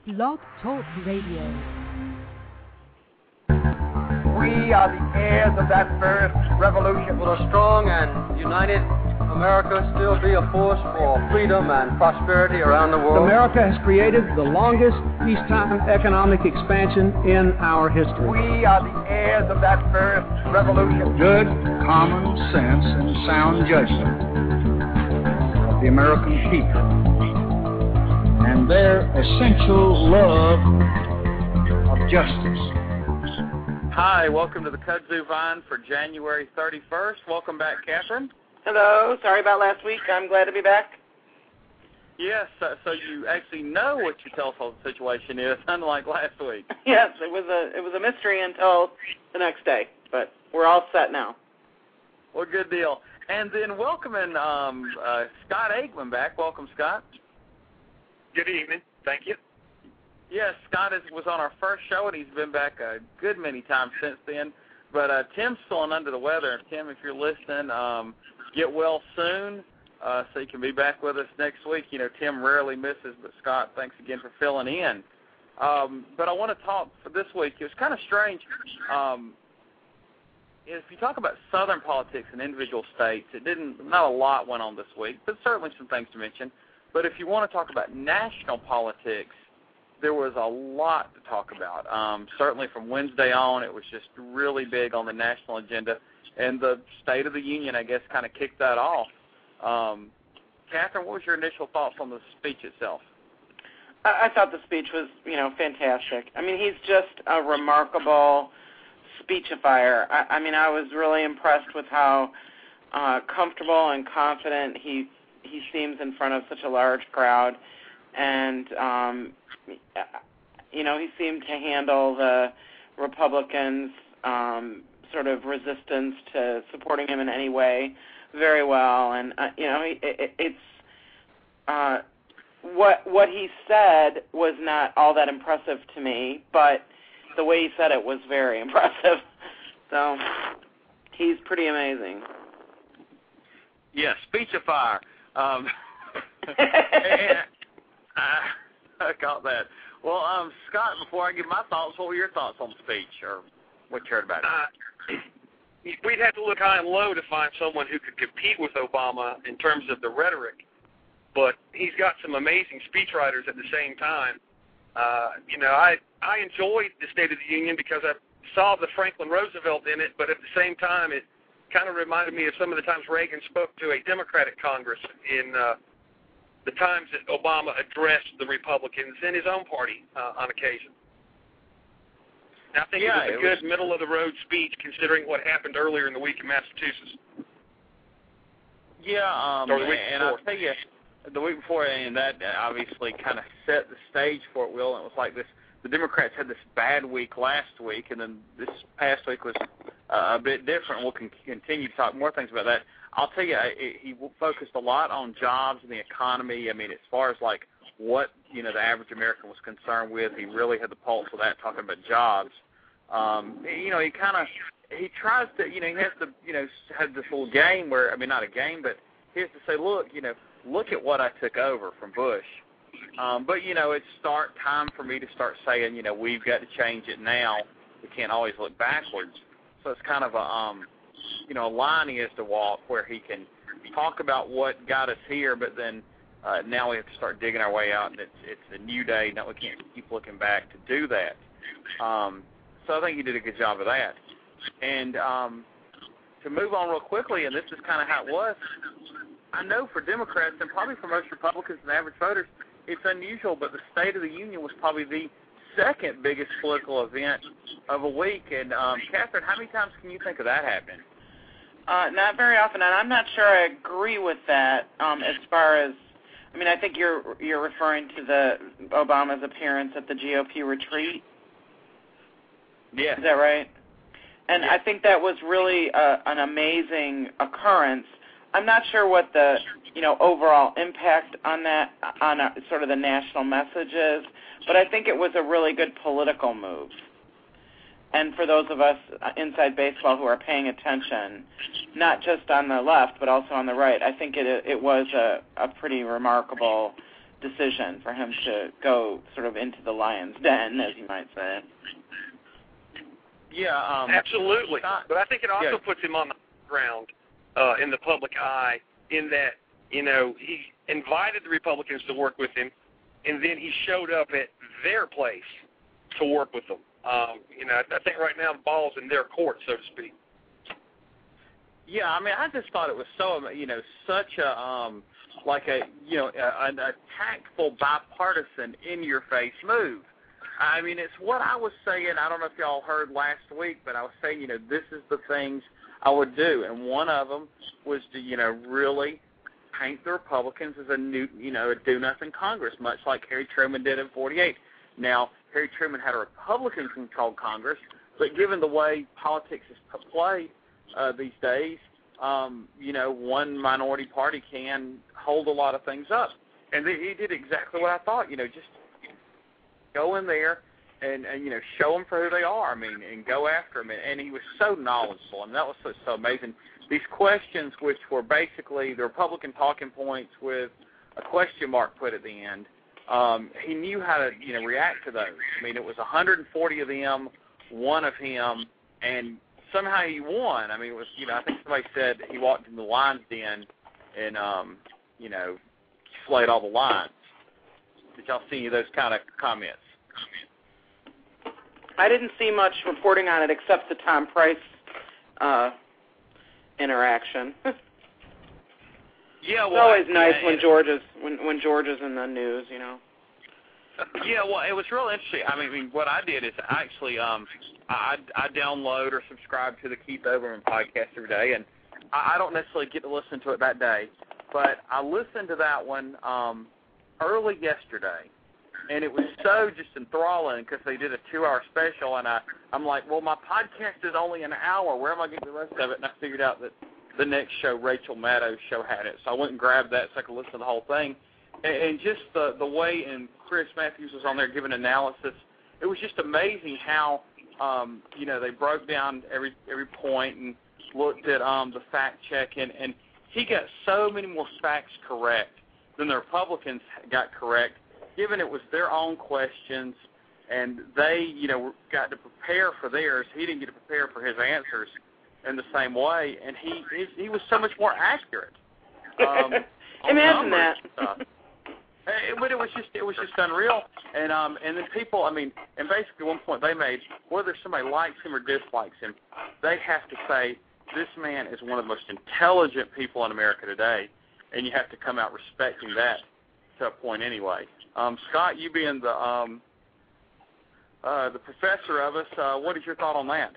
Blog Talk Radio. We are the heirs of that first revolution. Will a strong and united America still be a force for freedom and prosperity around the world? America has created the longest peacetime economic expansion in our history. We are the heirs of that first revolution. Good common sense and sound judgment of the American people and their essential love of justice. Hi, welcome to the Kudzu Vine for January 31st. Welcome back, Catherine. Hello. Sorry about last week. I'm glad to be back. Yes, so you actually know what your telephone situation is, unlike last week. Yes, it was a mystery until the next day, but we're all set now. Well, good deal. And then welcoming Scott Aikman back. Welcome, Scott. Good evening. Thank you. Yes, Scott was on our first show, and he's been back a good many times since then. But Tim's feeling under the weather. Tim, if you're listening, get well soon so you can be back with us next week. You know, Tim rarely misses, but Scott, thanks again for filling in. But I want to talk for this week. It was kind of strange. If you talk about Southern politics in individual states, not a lot went on this week, but certainly some things to mention. But if you want to talk about national politics, there was a lot to talk about. Certainly from Wednesday on, it was just really big on the national agenda, and the State of the Union, I guess, kind of kicked that off. Catherine, what was your initial thoughts on the speech itself? I thought the speech was, fantastic. I mean, he's just a remarkable speechifier. I mean, I was really impressed with how comfortable and confident he seems in front of such a large crowd, and he seemed to handle the Republicans' sort of resistance to supporting him in any way very well. And what he said was not all that impressive to me, but the way he said it was very impressive. So he's pretty amazing. Yeah, speechifier. I got that. Well, Scott, before I give my thoughts, what were your thoughts on the speech, or what you heard about it? We'd have to look high and low to find someone who could compete with Obama in terms of the rhetoric, but he's got some amazing speechwriters at the same time. I enjoyed the State of the Union because I saw the Franklin Roosevelt in it, but at the same time, it kind of reminded me of some of the times Reagan spoke to a Democratic Congress in the times that Obama addressed the Republicans in his own party on occasion. And I think it was a good middle-of-the-road speech considering what happened earlier in the week in Massachusetts. Yeah, and I'll tell you, the week before, and that obviously kind of set the stage for it, Will. And it was like this, the Democrats had this bad week last week, and then this past week was a bit different. We'll continue to talk more things about that. I'll tell you, he focused a lot on jobs and the economy. I mean, as far as like what, the average American was concerned with, he really had the pulse of that, talking about jobs. He tries to, he has to, have this little game where, not a game, but he has to say, look at what I took over from Bush. But, it's time for me to start saying, we've got to change it now. We can't always look backwards. So it's kind of a line he has to walk where he can talk about what got us here, but then now we have to start digging our way out, and it's a new day. Now we can't keep looking back to do that. So I think he did a good job of that. And to move on real quickly, and this is kind of how it was, I know for Democrats and probably for most Republicans and average voters, it's unusual, but the State of the Union was probably the second biggest political event of a week. And Catherine, how many times can you think of that happening? Not very often, and I'm not sure I agree with that. As far as, I think you're referring to Obama's appearance at the GOP retreat. Yeah, is that right? And yeah. I think that was really an amazing occurrence. I'm not sure what the overall impact on that, on sort of the national message is, but I think it was a really good political move. And for those of us inside baseball who are paying attention, not just on the left but also on the right, I think it was a pretty remarkable decision for him to go sort of into the lion's den, as you might say. Yeah, absolutely. But I think it also puts him on the ground in the public eye, in that, you know, he invited the Republicans to work with him, and then he showed up at their place to work with them. You know, I think right now the ball's in their court, so to speak. Yeah, I mean, I just thought it was so, you know, such a, like a, you know, a tactful, bipartisan, in-your-face move. I mean, it's what I was saying. I don't know if y'all heard last week, but I was saying, you know, this is the things I would do. And one of them was to, you know, really paint the Republicans as a new, you know, a do-nothing Congress, much like Harry Truman did in 48. Now, Harry Truman had a Republican-controlled Congress, but given the way politics is played these days, you know, one minority party can hold a lot of things up. And he did exactly what I thought, you know, just go in there and you know, show them for who they are, I mean, and go after them. And he was so knowledgeable, and that was so amazing. These questions, which were basically the Republican talking points with a question mark put at the end, he knew how to, you know, react to those. I mean, it was 140 of them, one of him, and somehow he won. I mean, it was, you know, I think somebody said he walked in the lion's den and, you know, slayed all the lions. Did y'all see any of those kind of comments? I didn't see much reporting on it except the Tom Price interaction. Yeah, well, it's always nice when George is in the news, you know. Yeah, well, it was real interesting. I mean, what I did is I actually I download or subscribe to the Keith Olbermann podcast every day, and I don't necessarily get to listen to it that day, but I listened to that one early yesterday, and it was so just enthralling because they did a 2-hour special, and I'm like, well, my podcast is only an hour. Where am I getting the rest of it? And I figured out that the next show, Rachel Maddow's show, had it, so I went and grabbed that so I could listen to the whole thing. And just the way, and Chris Matthews was on there giving analysis, it was just amazing how, you know, they broke down every point and looked at the fact checking, and he got so many more facts correct than the Republicans got correct, given it was their own questions, and they, you know, got to prepare for theirs. He didn't get to prepare for his answers in the same way, and he was so much more accurate. Imagine that. But it was just unreal, and then people, I mean, and basically at one point they made, whether somebody likes him or dislikes him, they have to say, this man is one of the most intelligent people in America today, and you have to come out respecting that to a point anyway. Scott, you being the professor of us, what is your thought on that?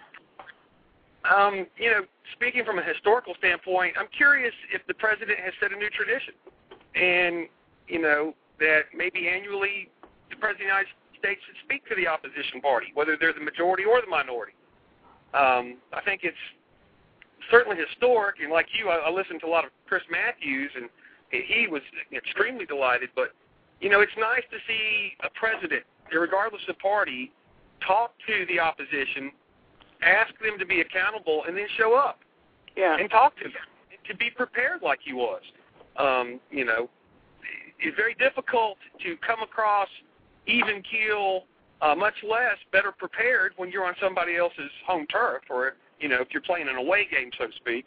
You know, speaking from a historical standpoint, I'm curious if the president has set a new tradition, and you know, that maybe annually the President of the United States should speak to the opposition party, whether they're the majority or the minority. I think it's certainly historic, and like you, I listened to a lot of Chris Matthews, and he was extremely delighted. But, you know, it's nice to see a president, regardless of party, talk to the opposition, ask them to be accountable, and then show up and talk to them, to be prepared like he was. You know, it's very difficult to come across even keel, much less better prepared when you're on somebody else's home turf, or, you know, if you're playing an away game, so to speak.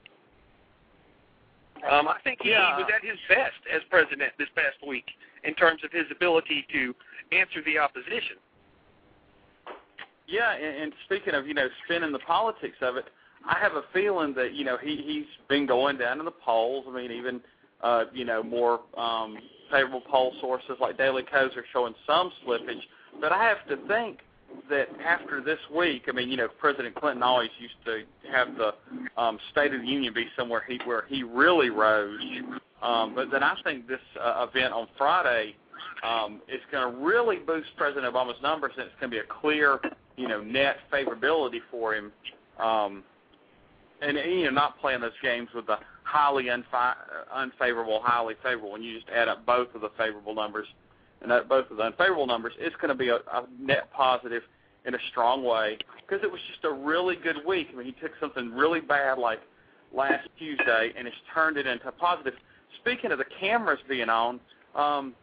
I think he was at his best as president this past week in terms of his ability to answer the opposition. Yeah, and speaking of, you know, spinning the politics of it, I have a feeling that, you know, he's been going down in the polls. I mean, even, you know, more favorable poll sources like Daily Kos are showing some slippage. But I have to think that after this week, I mean, you know, President Clinton always used to have the State of the Union be somewhere where he really rose. But then I think this event on Friday is going to really boost President Obama's numbers, and it's going to be a clear, you know, net favorability for him. And, you know, not playing those games with the highly unfavorable, highly favorable. When you just add up both of the favorable numbers and both of the unfavorable numbers, it's going to be a net positive in a strong way, because it was just a really good week. I mean, he took something really bad like last Tuesday and has turned it into a positive. Speaking of the cameras being on,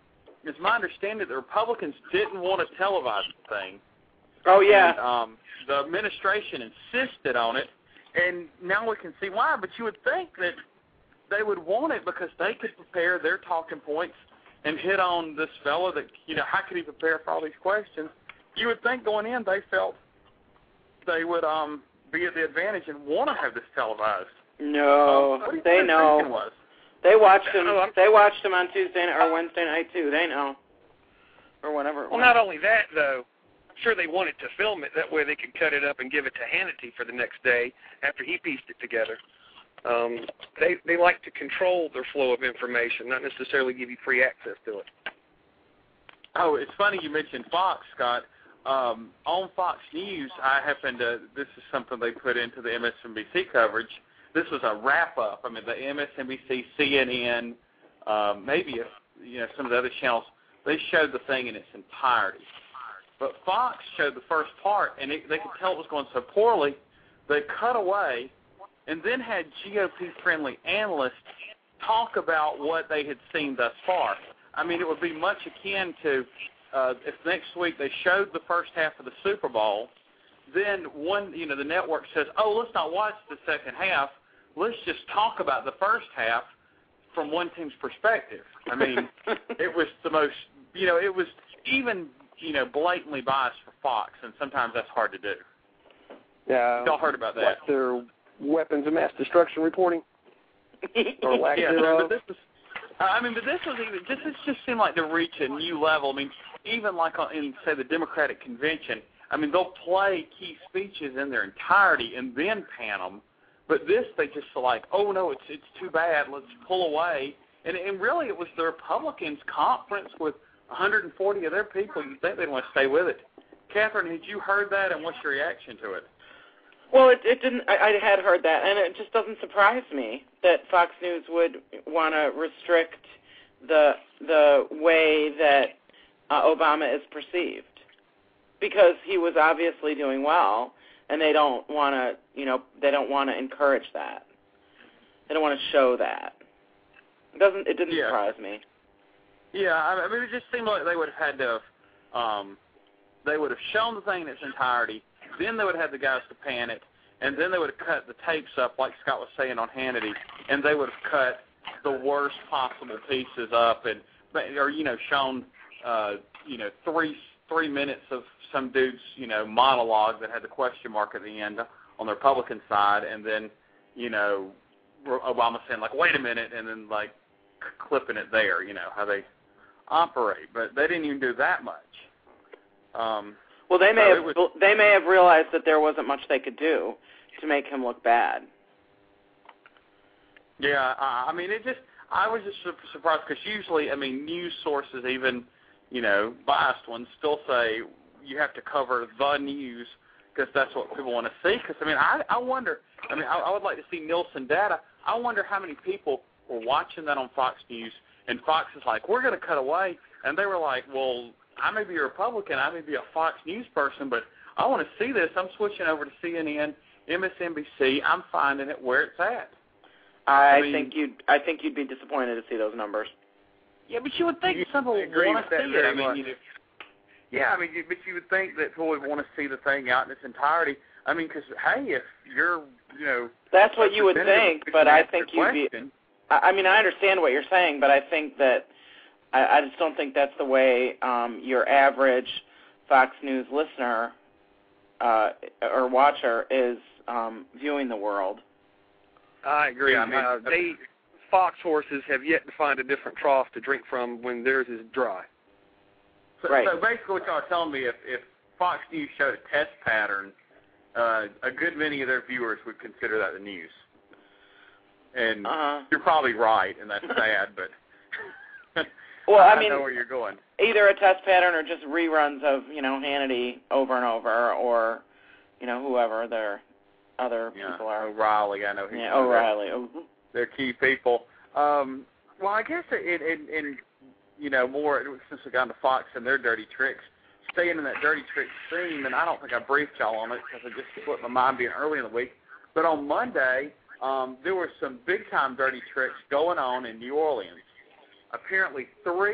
it's my understanding the Republicans didn't want to televise the thing. Oh, yeah. And, the administration insisted on it, and now we can see why. But you would think that they would want it because they could prepare their talking points and hit on this fellow that, how could he prepare for all these questions? You would think going in they felt they would be at the advantage and want to have this televised. No, they know. They watched him. They watched him on Tuesday or Wednesday night too. They know, or whatever. Well, not only that though, I'm sure they wanted to film it. That way they could cut it up and give it to Hannity for the next day after he pieced it together. They like to control their flow of information, not necessarily give you free access to it. Oh, it's funny you mentioned Fox, Scott. On Fox News, this is something they put into the MSNBC coverage. This was a wrap-up. I mean, the MSNBC, CNN, maybe some of the other channels, they showed the thing in its entirety. But Fox showed the first part, and they could tell it was going so poorly, they cut away and then had GOP-friendly analysts talk about what they had seen thus far. I mean, it would be much akin to if next week they showed the first half of the Super Bowl, then the network says, oh, let's not watch the second half. Let's just talk about the first half from one team's perspective. I mean, it was the most, it was even, blatantly biased for Fox, and sometimes that's hard to do. Yeah. Y'all heard about that? Like their weapons of mass destruction reporting? Or lack thereof? But this just seemed like to reach a new level. I mean, even like in, say, the Democratic convention, I mean, they'll play key speeches in their entirety and then pan them. But this, they just like, oh, no, it's too bad. Let's pull away. And really, it was the Republicans' conference with 140 of their people. You'd think they'd want to stay with it. Catherine, had you heard that, and what's your reaction to it? Well, it didn't. I had heard that, and it just doesn't surprise me that Fox News would want to restrict the way that Obama is perceived, because he was obviously doing well, and they don't want to, they don't want to encourage that. They don't want to show that. It didn't surprise me. Yeah, I mean, it just seemed like they would have had to they would have shown the thing in its entirety, then they would have the guys to pan it, and then they would have cut the tapes up, like Scott was saying on Hannity, and they would have cut the worst possible pieces up, or shown 3 minutes of some dude's monologue that had the question mark at the end on the Republican side, and then Obama saying like, wait a minute, and then like clipping it there, how they operate. But they didn't even do that much. Well, they may have realized that there wasn't much they could do to make him look bad. Yeah, I mean, I was just surprised because usually, I mean, news sources, even biased ones, still say you have to cover the news because that's what people want to see. Because I mean, I wonder. I mean, I would like to see Nielsen data. I wonder how many people were watching that on Fox News, and Fox is like, we're going to cut away, and they were like, well, I may be a Republican, I may be a Fox News person, but I want to see this. I'm switching over to CNN, MSNBC. I'm finding it where it's at. I think you'd be disappointed to see those numbers. Yeah, but you would think someone would want to see it. I mean, but you would think that people would want to see the thing out in its entirety. I mean, because hey, if you're, that's what you would think. But I think you'd be. I mean, I understand what you're saying, but I think that I just don't think that's the way your average Fox News listener or watcher is viewing the world. I agree. I mean, Fox horses have yet to find a different trough to drink from when theirs is dry. Right. So basically what y'all are telling me, if Fox News showed a test pattern, a good many of their viewers would consider that the news. And you're probably right, and that's sad, but well, I mean, know where you're going. Either a test pattern or just reruns of, Hannity over and over, or, whoever their other people are. O'Reilly, I know. O'Reilly. They're key people. Well, I guess in more, since we got into Fox and their dirty tricks, staying in that dirty trick scene, and I don't think I briefed y'all on it because it just slipped my mind being early in the week, but on Monday, there were some big-time dirty tricks going on in New Orleans. Apparently 3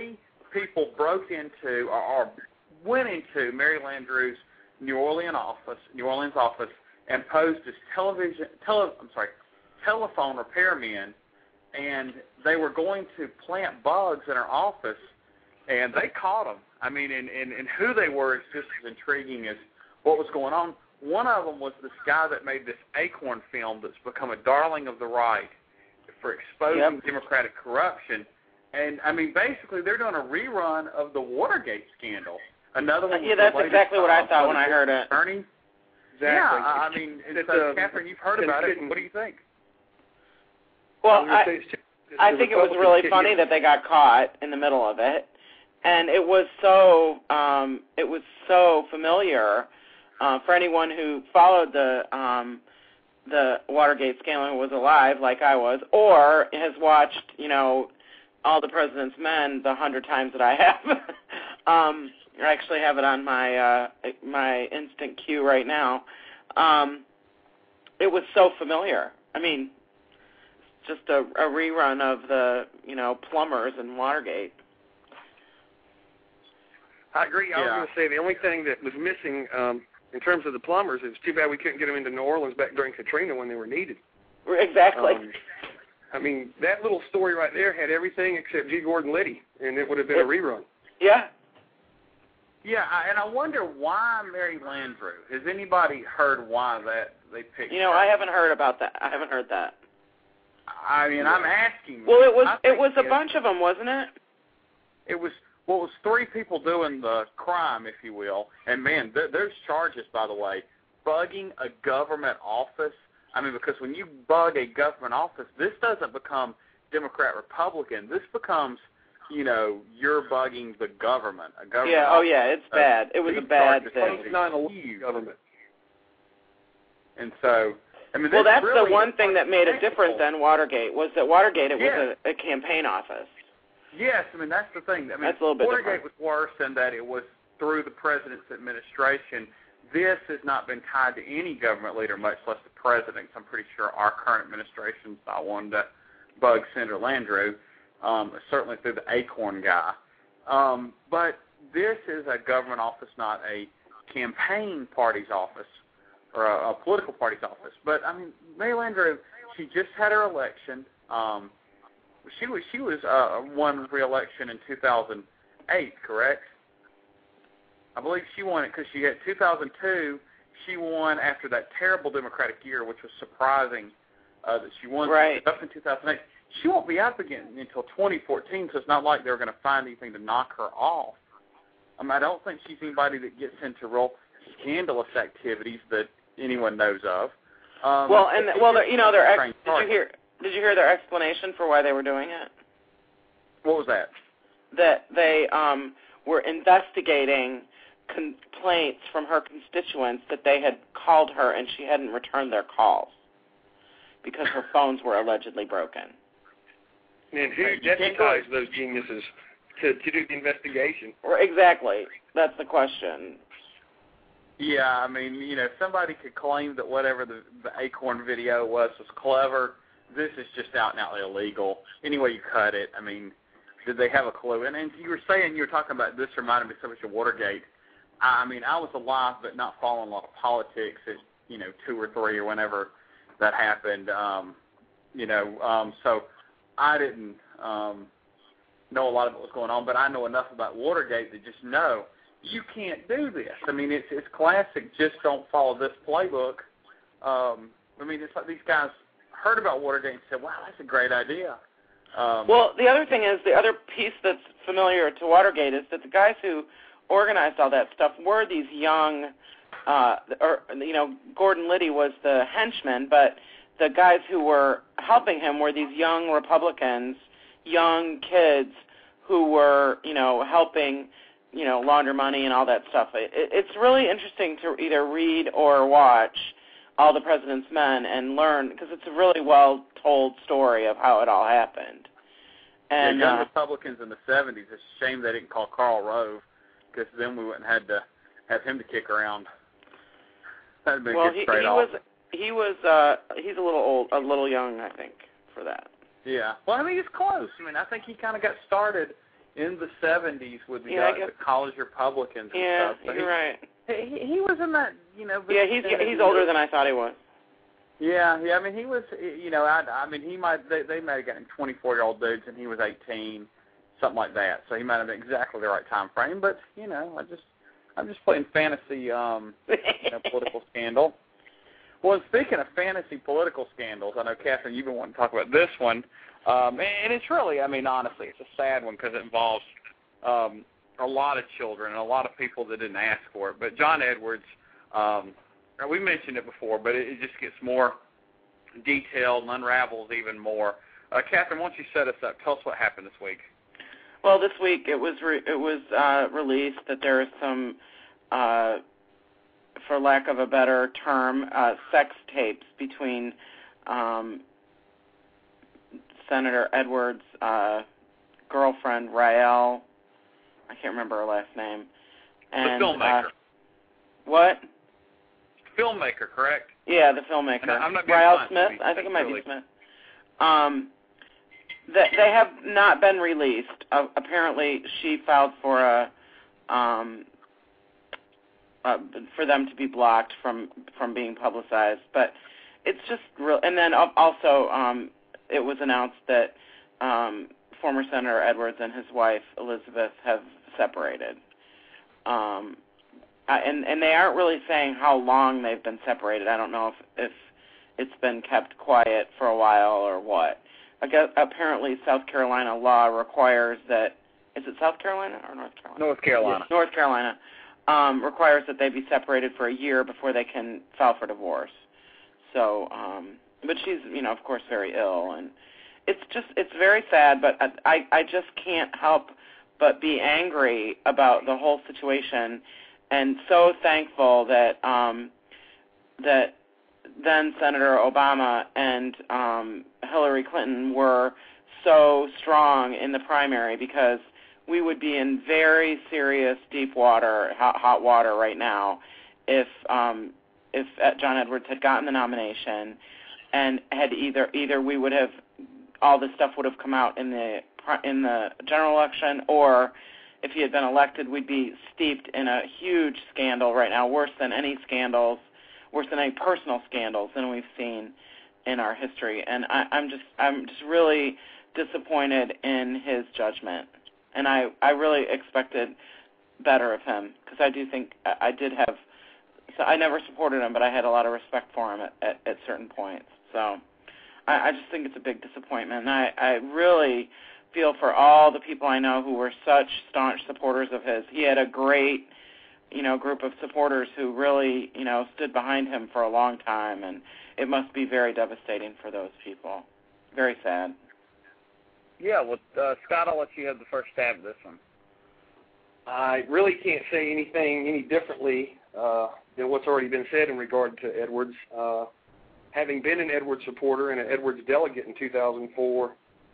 people broke into or went into Mary Landrieu's New Orleans office and posed as telephone repairmen, and they were going to plant bugs in her office, and they caught them. I mean, and who they were is just as intriguing as what was going on. One of them was this guy that made this Acorn film that's become a darling of the right for exposing Democratic corruption. And, I mean, basically they're doing a rerun of the Watergate scandal. Another one. Yeah, that's exactly what I thought when I heard it. Attorney. Exactly. Yeah, I mean, Catherine, you've heard about it. What do you think? Well, I think it was really funny that they got caught in the middle of it, and it was so familiar for anyone who followed the Watergate scandal who was alive, like I was, or has watched, All the President's Men the 100 times that I have. I actually have it on my instant queue right now. It was so familiar. I mean, just a rerun of the, plumbers in Watergate. I agree. I was going to say the only thing that was missing in terms of the plumbers, it's too bad we couldn't get them into New Orleans back during Katrina when they were needed. Exactly. I mean, that little story right there had everything except G. Gordon Liddy, and it would have been a rerun. Yeah. Yeah, and I wonder why Mary Landrieu. Has anybody heard why that they picked her? I haven't heard about that. I haven't heard that. I mean, I'm asking. Well, it was a bunch of them, wasn't it? It was three people doing the crime, if you will. And, man, there's charges, by the way, bugging a government office. I mean, because when you bug a government office, this doesn't become Democrat-Republican. This becomes, you're bugging the government. A government yeah, office. It's bad. It was a bad thing. It's not a government. And so, I mean, well, that's really the one thing that made a difference than Watergate, was that Watergate, it was a campaign office. Yes, I mean, that's the thing. I mean, that's a little bit Watergate different. was worse in that it was through the president's administration. This has not been tied to any government leader, much less the president. I'm pretty sure our current administration's not one to bug Senator Landrieu, certainly through the Acorn guy. But this is a government office, not a campaign party's office or a political party's office. But, I mean, Mary Landrieu, she just had her election. She was won re-election in 2008, correct? I believe she won it because she had 2002. She won after that terrible Democratic year, which was surprising that she won. Right. Up in 2008. She won't be up again until 2014, so it's not like they're going to find anything to knock her off. I mean, I don't think she's anybody that gets into real scandalous activities that anyone knows of. Did you hear their explanation for why they were doing it? What was that? That they were investigating complaints from her constituents that they had called her and she hadn't returned their calls because her phones were allegedly broken. And who deputized those geniuses to do the investigation? Exactly. That's the question. Yeah, I mean, somebody could claim that whatever the Acorn video was clever. This is just out and out illegal. Any way you cut it, I mean, did they have a clue? And you were talking about this reminded me so much of Watergate. I mean, I was alive but not following a lot of politics at, 2 or 3 or whenever that happened. So I didn't know a lot of what was going on, but I know enough about Watergate to just know you can't do this. I mean, it's classic, just don't follow this playbook. I mean, it's like these guys heard about Watergate and said, wow, that's a great idea. Well, the other thing is, the other piece that's familiar to Watergate is that the guys who organized all that stuff were these young, Gordon Liddy was the henchman, but the guys who were helping him were these young Republicans, young kids who were, helping, launder money and all that stuff. It's really interesting to either read or watch All the President's Men and learn, because it's a really well-told story of how it all happened. And young Republicans in the 70s, it's a shame they didn't call Karl Rove, because then we wouldn't have had to have him to kick around. That'd been a good trade-off. He's a little young, I think, for that. Yeah. Well, I mean, he's close. I mean, I think he kind of got started in the 70s with the college Republicans and stuff. So you're right. He was in that, Yeah, he's older than I thought he was. Yeah. I mean, he was, they might have gotten 24-year-old dudes, and he was 18, something like that. So he might have been exactly the right time frame. But I'm just playing fantasy, political scandal. Well, speaking of fantasy political scandals, I know, Catherine, you've been wanting to talk about this one, and it's really, honestly, it's a sad one because it involves a lot of children and a lot of people that didn't ask for it. But John Edwards, we mentioned it before, but it just gets more detailed and unravels even more. Catherine, why don't you set us up? Tell us what happened this week. Well, this week it was released that there is some, for lack of a better term, sex tapes between Senator Edwards' girlfriend, Rael. I can't remember her last name. And, the filmmaker. What? Filmmaker, correct? Yeah, the filmmaker. I'm not Rael Smith? I think it might be Smith. They have not been released. Apparently, she filed for for them to be blocked from being publicized. But it's just real. And then also, it was announced that former Senator Edwards and his wife Elizabeth have separated. And they aren't really saying how long they've been separated. I don't know if it's been kept quiet for a while or what. Apparently, South Carolina law requires that. Is it South Carolina or North Carolina? North Carolina. Yes, North Carolina requires that they be separated for a year before they can file for divorce. So, but she's, of course, very ill, and it's very sad. But I just can't help but be angry about the whole situation, and so thankful that that then Senator Obama and Hillary Clinton were so strong in the primary, because we would be in very serious deep water, hot water right now if John Edwards had gotten the nomination and had either we would have, all this stuff would have come out in the general election, or if he had been elected, we'd be steeped in a huge scandal right now, worse than any personal scandals than we've seen in our history. And I'm just really disappointed in his judgment. And I really expected better of him, because I do think I did have. So I never supported him, but I had a lot of respect for him at certain points. So I just think it's a big disappointment. And I really feel for all the people I know who were such staunch supporters of his. He had a great, group of supporters who really, stood behind him for a long time, and it must be very devastating for those people. Very sad. Yeah, well, Scott, I'll let you have the first stab at this one. I really can't say anything any differently than what's already been said in regard to Edwards. Having been an Edwards supporter and an Edwards delegate in 2004,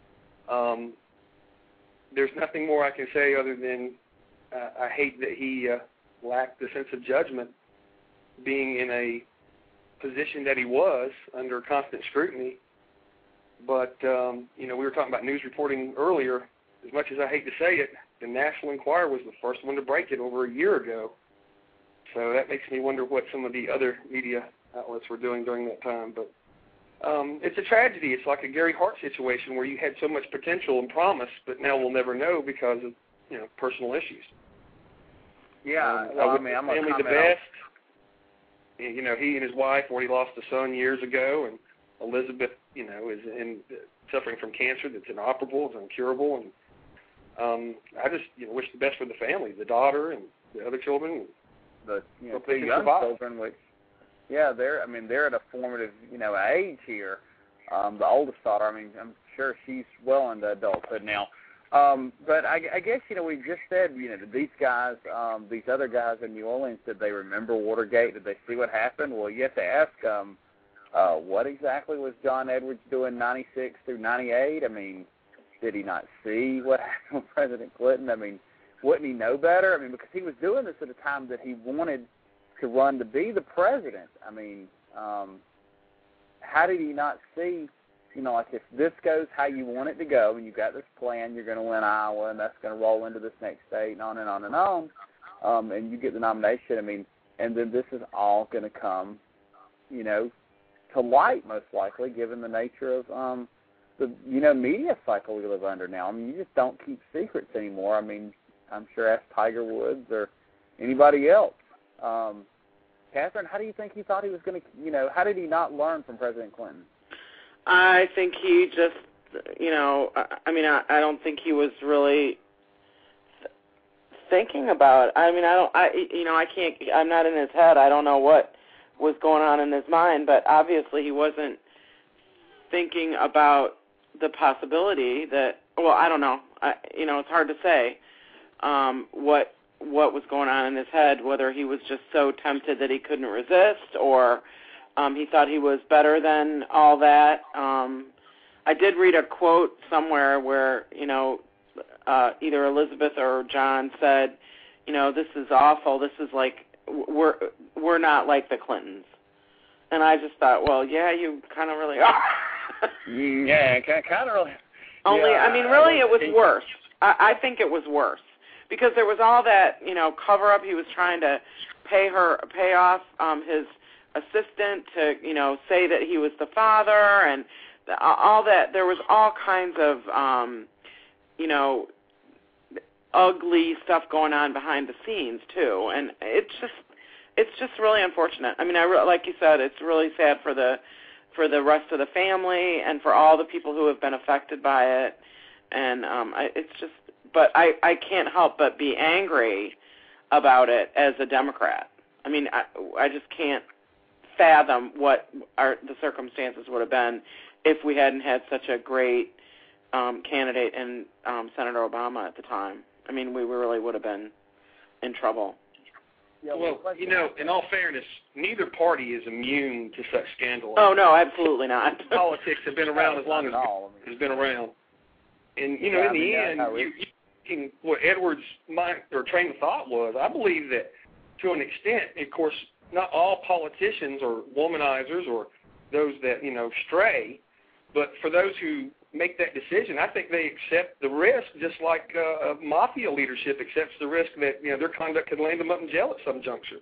there's nothing more I can say other than I hate that he lacked the sense of judgment, being in a position that he was under constant scrutiny. But, we were talking about news reporting earlier. As much as I hate to say it, the National Enquirer was the first one to break it over a year ago. So that makes me wonder what some of the other media outlets were doing during that time. But it's a tragedy. It's like a Gary Hart situation where you had so much potential and promise, but now we'll never know because of, personal issues. Yeah, I'm family the best. He and his wife already lost a son years ago, and Elizabeth, is suffering from cancer that's inoperable, it's incurable, and I just wish the best for the family, the daughter and the other children. The two young children, which they're at a formative age here. The oldest daughter, I'm sure she's well into adulthood now. But I guess we just said these guys, these other guys in New Orleans, did they remember Watergate? Did they see what happened? Well, you have to ask. What exactly was John Edwards doing 96 through 98? Did he not see what happened with President Clinton? Wouldn't he know better? Because he was doing this at a time that he wanted to run to be the president. How did he not see you know, like if this goes how you want it to go, and you've got this plan, you're going to win Iowa, and that's going to roll into this next state, and on and on and on, and you get the nomination, I mean, and then this is all going to come, you know, to light most likely, given the nature of the, you know, media cycle we live under now. I mean, you just don't keep secrets anymore. I mean, I'm sure ask Tiger Woods or anybody else. Catherine, how do you think he thought he was going to, you know, how did he not learn from President Clinton? I think he just, you know, I mean, I don't think he was really thinking about it. I mean, I'm not in his head. I don't know what was going on in his mind, but obviously he wasn't thinking about the possibility that, well, I don't know. You know, it's hard to say what was going on in his head, whether he was just so tempted that he couldn't resist, or he thought he was better than all that. I did read a quote somewhere where, you know, either Elizabeth or John said, you know, this is awful. This is like, we're not like the Clintons. And I just thought, well, yeah, you kind of really are. Yeah, kind of really. Only, yeah, I mean, really, it was worse. I think it was worse. Because there was all that, you know, cover-up. He was trying to pay off his assistant to, you know, say that he was the father, and all that. There was all kinds of, you know, ugly stuff going on behind the scenes too, and it's just really unfortunate. I mean, like you said, it's really sad for the rest of the family and for all the people who have been affected by it, and it's just. But I can't help but be angry about it as a Democrat. I mean, I just can't fathom what the circumstances would have been if we hadn't had such a great candidate in Senator Obama at the time. I mean, we really would have been in trouble. Yeah, well, you know, in all fairness, neither party is immune to such scandal. Oh, no, absolutely not. Politics have been around as long as it's been around. And, you know, in the end, what Edwards' mind or train of thought was, I believe that to an extent, of course, not all politicians are womanizers or those that, you know, stray, but for those who make that decision, I think they accept the risk just like mafia leadership accepts the risk that, you know, their conduct could land them up in jail at some juncture.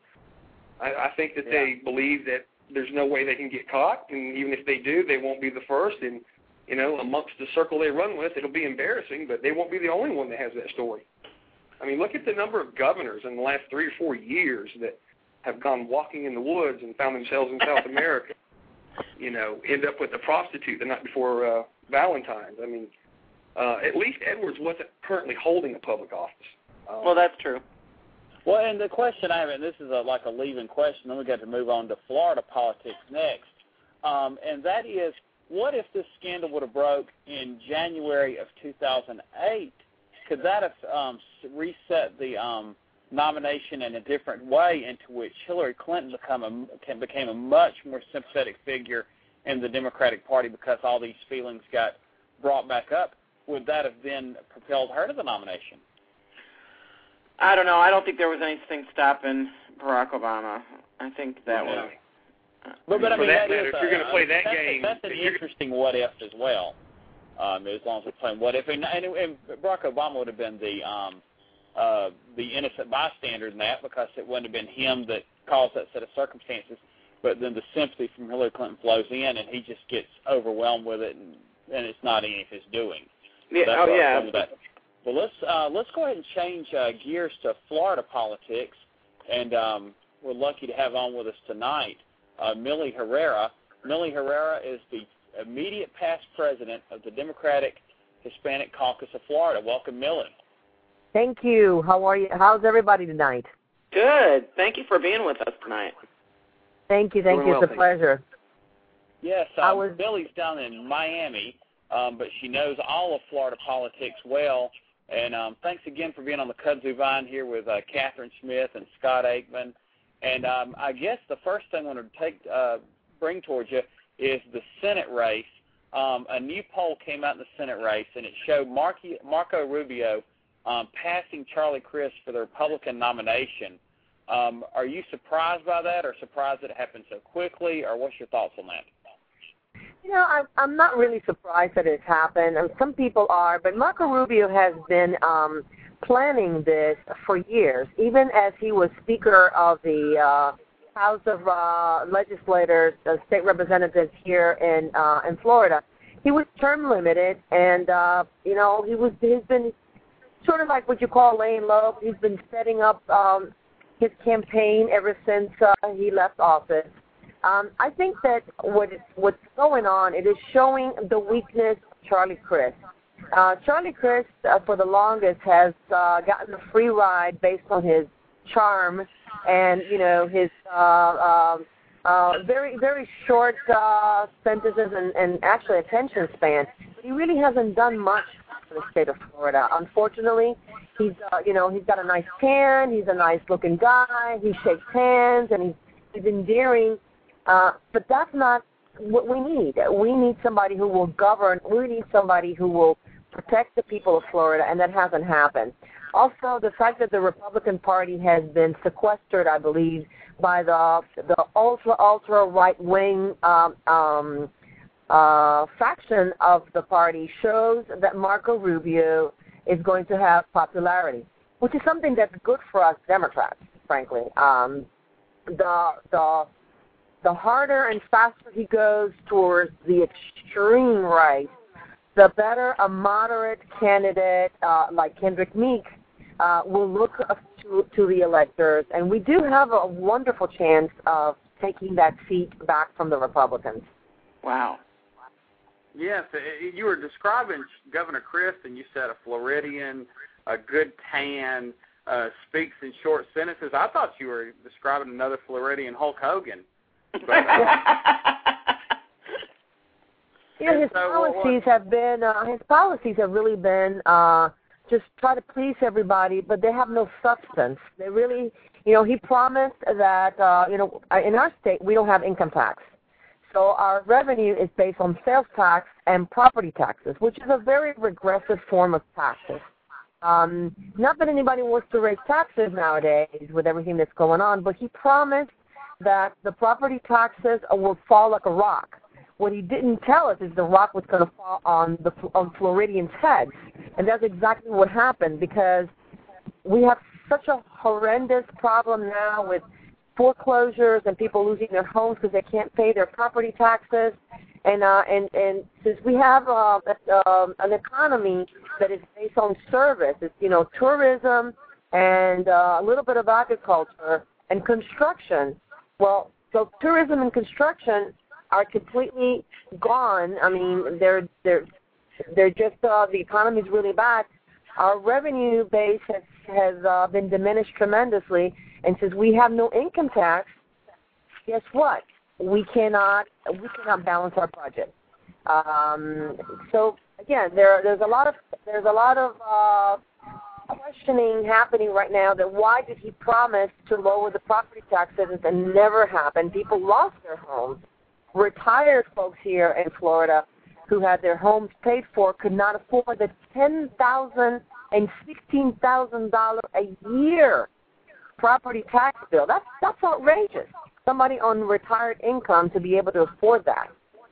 I think that they believe that there's no way they can get caught, and even if they do, they won't be the first, and you know, amongst the circle they run with, it'll be embarrassing, but they won't be the only one that has that story. I mean, look at the number of governors in the last 3 or 4 years that have gone walking in the woods and found themselves in South America, you know, end up with a prostitute the night before Valentine's. I mean, at least Edwards wasn't currently holding a public office. Well, that's true. Well, and the question I have, and this is like a leaving question, then we got to move on to Florida politics next, and that is, what if this scandal would have broke in January of 2008? Could that have reset the nomination in a different way, into which Hillary Clinton became a much more sympathetic figure in the Democratic Party because all these feelings got brought back up? Would that have then propelled her to the nomination? I don't know. I don't think there was anything stopping Barack Obama. I think that was... But I mean, that matter, if you're going to play that game... That's an interesting what if as well, as long as we're playing what if. And Barack Obama would have been the innocent bystander in that, because it wouldn't have been him that caused that set of circumstances, but then the sympathy from Hillary Clinton flows in, and he just gets overwhelmed with it, and it's not any of his doing. Yeah, Well, let's go ahead and change gears to Florida politics, and we're lucky to have on with us tonight Millie Herrera. Millie Herrera is the immediate past president of the Democratic Hispanic Caucus of Florida. Welcome, Millie. Thank you. How are you? How's everybody tonight? Good. Thank you for being with us tonight. Thank you. It's a pleasure. Yes, Millie's down in Miami, but she knows all of Florida politics well. And thanks again for being on the Kudzu Vine here with Catherine Smith and Scott Aikman. And I guess the first thing I want to bring towards you is the Senate race. A new poll came out in the Senate race, and it showed Marco Rubio passing Charlie Crist for the Republican nomination. Are you surprised by that, or surprised that it happened so quickly, or what's your thoughts on that? You know, I'm not really surprised that it's happened. Some people are, but Marco Rubio has been planning this for years, even as he was Speaker of the House of Legislators, State Representatives here in Florida. He was term limited, and you know, he's been sort of like what you call laying low. He's been setting up his campaign ever since he left office. I think that what's going on, it is showing the weakness of Charlie Crist. Charlie Crist, for the longest, has gotten a free ride based on his charm and, you know, his very, very short sentences and actually attention span. But he really hasn't done much for the state of Florida. Unfortunately, he's got a nice tan, he's a nice-looking guy, he shakes hands, and he's endearing. But that's not what we need. We need somebody who will govern. We need somebody who will protect the people of Florida, and that hasn't happened. Also, the fact that the Republican Party has been sequestered, I believe, by the ultra right-wing faction of the party shows that Marco Rubio is going to have popularity, which is something that's good for us Democrats, frankly. The harder and faster he goes towards the extreme right, the better a moderate candidate like Kendrick Meeks will look to the electors. And we do have a wonderful chance of taking that seat back from the Republicans. Wow. Yes, you were describing Governor Crist, and you said a Floridian, a good tan, speaks in short sentences. I thought you were describing another Floridian, Hulk Hogan. But, yeah, his policies have really been just try to please everybody, but they have no substance. They really, you know, he promised that in our state we don't have income tax. So our revenue is based on sales tax and property taxes, which is a very regressive form of taxes. Not that anybody wants to raise taxes nowadays with everything that's going on, but he promised that the property taxes will fall like a rock. What he didn't tell us is the rock was going to fall on Floridians' heads, and that's exactly what happened, because we have such a horrendous problem now with foreclosures and people losing their homes because they can't pay their property taxes, and since we have an economy that is based on service, it's, you know, tourism and a little bit of agriculture and construction. Well, so tourism and construction are completely gone. I mean, they're just the economy's really bad. Our revenue base has been diminished tremendously, and since we have no income tax, guess what? We cannot balance our budget. So again, there's a lot of questioning happening right now that why did he promise to lower the property taxes and never happened. People lost their homes. Retired folks here in Florida who had their homes paid for could not afford the $10,000 and $16,000 a year property tax bill. That's outrageous. Somebody on retired income to be able to afford that.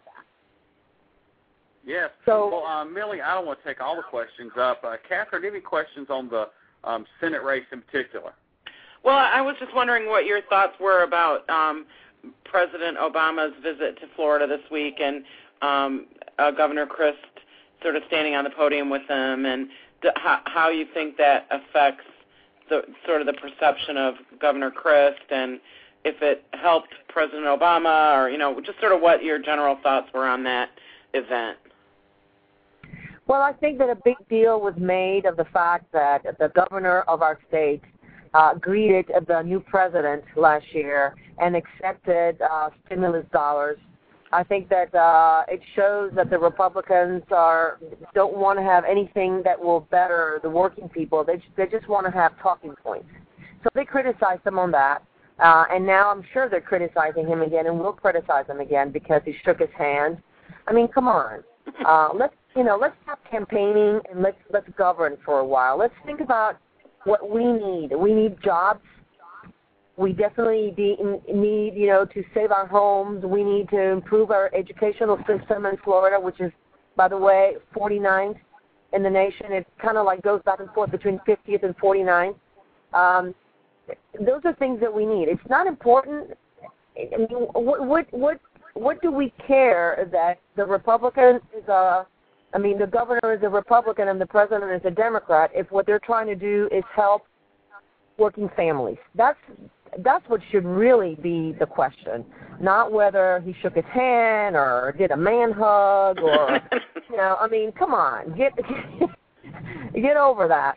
Yes. So, well, Millie, I don't want to take all the questions up. Catherine, do you have any questions on the Senate race in particular? Well, I was just wondering what your thoughts were about President Obama's visit to Florida this week and Governor Crist sort of standing on the podium with him, and how you think that affects the sort of the perception of Governor Crist, and if it helped President Obama, or, you know, just sort of what your general thoughts were on that event. Well, I think that a big deal was made of the fact that the governor of our state greeted the new president last year and accepted stimulus dollars. I think that it shows that the Republicans don't want to have anything that will better the working people. They just want to have talking points. So they criticized him on that, and now I'm sure they're criticizing him again, and will criticize him again because he shook his hand. I mean, come on. Let's stop campaigning and let's govern for a while. Let's think about what we need. We need jobs. We definitely need, to save our homes. We need to improve our educational system in Florida, which is, by the way, 49th in the nation. It kind of like goes back and forth between 50th and 49th. Those are things that we need. It's not important. I mean, what do we care that the Republican is the governor is a Republican and the president is a Democrat if what they're trying to do is help working families? That's what should really be the question, not whether he shook his hand or did a man hug or, come on, get over that.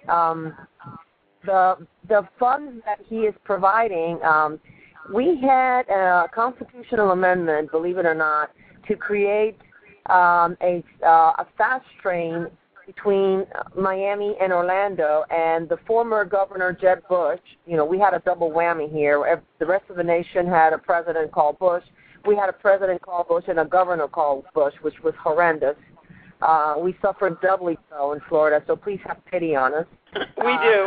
The funds that he is providing, we had a constitutional amendment, believe it or not, to create a fast train between Miami and Orlando, and the former governor, Jeb Bush. We had a double whammy here. The rest of the nation had a president called Bush. We had a president called Bush and a governor called Bush, which was horrendous. We suffered doubly so in Florida, so please have pity on us. We do.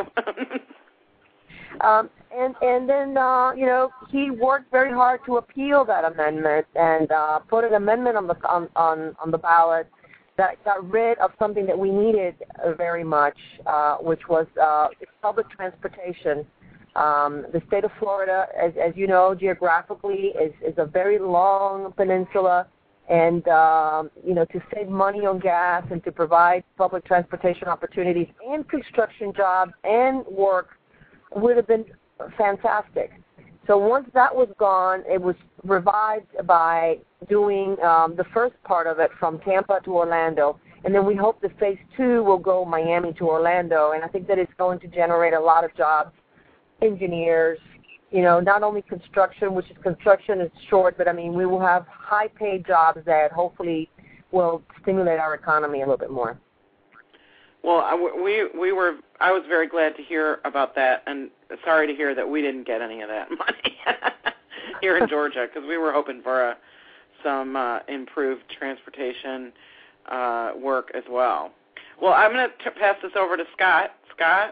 And then, he worked very hard to appeal that amendment and put an amendment on the ballot that got rid of something that we needed very much, which was public transportation. The state of Florida, as you know, geographically is a very long peninsula, and to save money on gas and to provide public transportation opportunities and construction jobs and work would have been fantastic. So once that was gone, it was revived by doing the first part of it from Tampa to Orlando, and then we hope that phase 2 will go Miami to Orlando, and I think that it's going to generate a lot of jobs, engineers, not only construction, which is construction is short, but we will have high-paid jobs that hopefully will stimulate our economy a little bit more. Well, I was very glad to hear about that, and sorry to hear that we didn't get any of that money here in Georgia, because we were hoping for some improved transportation work as well. Well, I'm going to pass this over to Scott. Scott?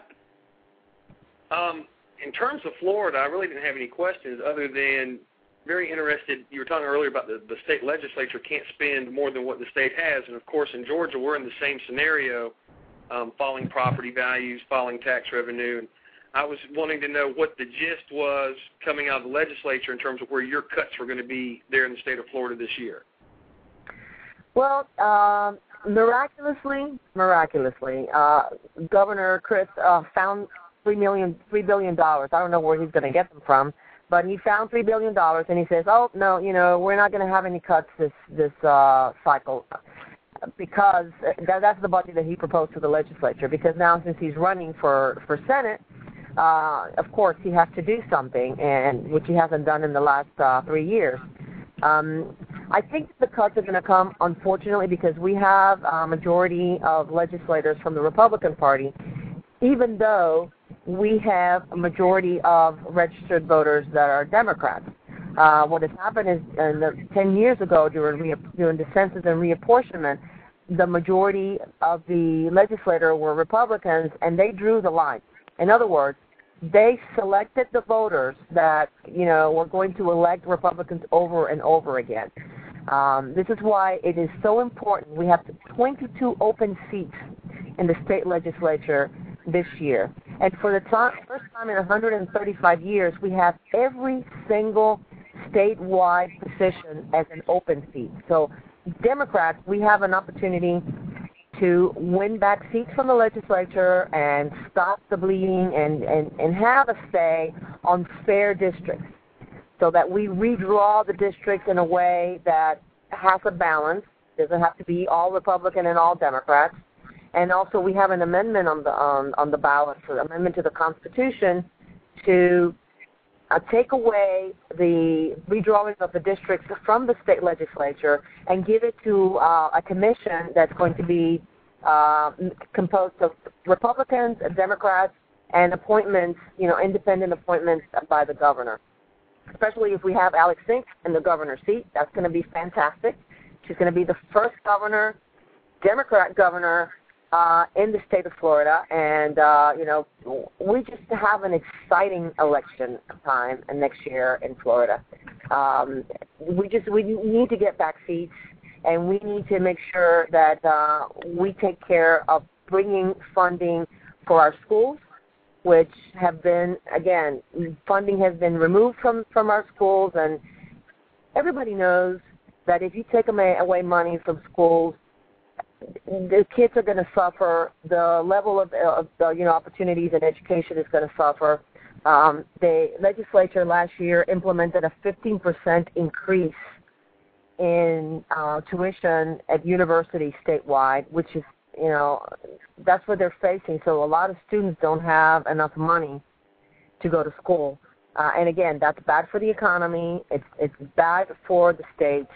In terms of Florida, I really didn't have any questions other than very interested. You were talking earlier about the state legislature can't spend more than what the state has, and of course in Georgia we're in the same scenario. Falling property values, falling tax revenue. And I was wanting to know what the gist was coming out of the legislature in terms of where your cuts were going to be there in the state of Florida this year. Well, miraculously, Governor Chris found $3 billion. I don't know where he's going to get them from, but he found $3 billion, and he says, "Oh no, we're not going to have any cuts this cycle." Because that's the budget that he proposed to the legislature. Because now, since he's running for Senate, of course he has to do something, and which he hasn't done in the last 3 years. I think the cuts are going to come, unfortunately, because we have a majority of legislators from the Republican Party, even though we have a majority of registered voters that are Democrats. What has happened is 10 years ago during the census and reapportionment, the majority of the legislators were Republicans, and they drew the line. In other words, they selected the voters that were going to elect Republicans over and over again. This is why it is so important. We have 22 open seats in the state legislature this year, and for the first time in 135 years, we have every single statewide position as an open seat. So Democrats, we have an opportunity to win back seats from the legislature and stop the bleeding and have a say on fair districts so that we redraw the districts in a way that has a balance. It doesn't have to be all Republican and all Democrats. And also we have an amendment on the ballot for the amendment to the Constitution to take away the redrawing of the districts from the state legislature and give it to a commission that's going to be composed of Republicans, Democrats, and appointments, independent appointments by the governor. Especially if we have Alex Sink in the governor's seat, that's going to be fantastic. She's going to be the first governor, Democrat governor, in the state of Florida, and we just have an exciting election time next year in Florida. We need to get back seats, and we need to make sure that we take care of bringing funding for our schools, which have been, again, funding has been removed from our schools, and everybody knows that if you take away money from schools, the kids are going to suffer. The level of opportunities in education is going to suffer. The legislature last year implemented a 15% increase in tuition at universities statewide, which is, that's what they're facing. So a lot of students don't have enough money to go to school. And again, that's bad for the economy. It's bad for the states.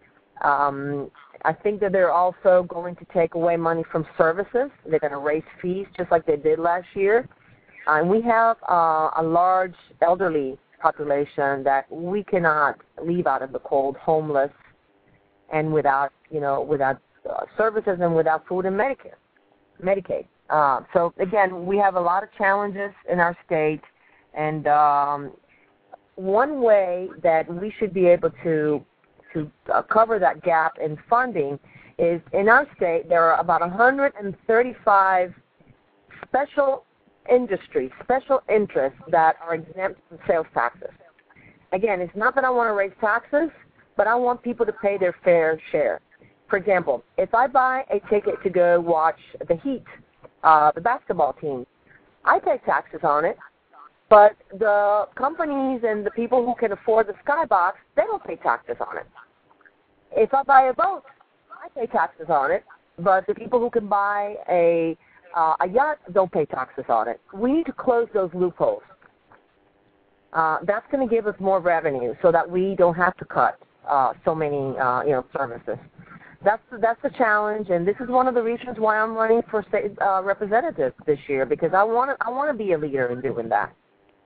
I think that they're also going to take away money from services. They're going to raise fees just like they did last year. And we have a large elderly population that we cannot leave out in the cold, homeless, and without services and without food and Medicaid. So again, we have a lot of challenges in our state, and one way that we should be able to cover that gap in funding is in our state there are about 135 special industries, special interests that are exempt from sales taxes. Again, it's not that I want to raise taxes, but I want people to pay their fair share. For example, if I buy a ticket to go watch the Heat, the basketball team, I pay taxes on it, but the companies and the people who can afford the skybox, they don't pay taxes on it. If I buy a boat, I pay taxes on it, but the people who can buy a yacht don't pay taxes on it. We need to close those loopholes. That's going to give us more revenue so that we don't have to cut so many services. That's the challenge, and this is one of the reasons why I'm running for state representative this year, because I want to be a leader in doing that.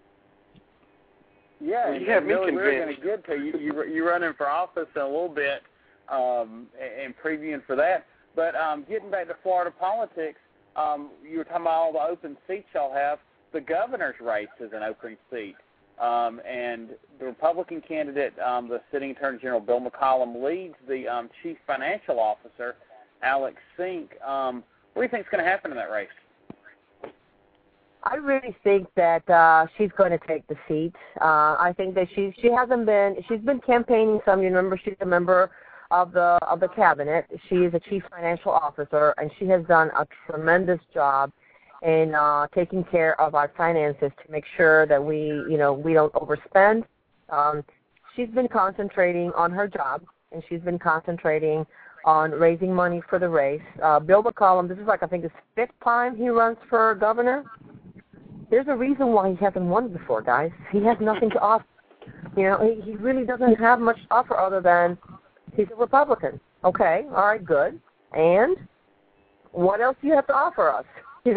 Yeah, you have me really, convinced. We're going to get to you running for office in a little bit and previewing for that. But getting back to Florida politics, you were talking about all the open seats y'all have. The governor's race is an open seat. And the Republican candidate, the sitting Attorney General Bill McCollum, leads the Chief Financial Officer, Alex Sink. What do you think is going to happen in that race? I really think that she's going to take the seat. I think that she's been campaigning some. You remember, she's a member of the cabinet. She is a chief financial officer, and she has done a tremendous job in taking care of our finances to make sure that we don't overspend. She's been concentrating on her job, and she's been concentrating on raising money for the race. Bill McCollum, this is I think his fifth time he runs for governor. There's a reason why he hasn't won before, guys. He has nothing to offer. He really doesn't have much to offer other than he's a Republican. Okay, all right, good. And what else do you have to offer us?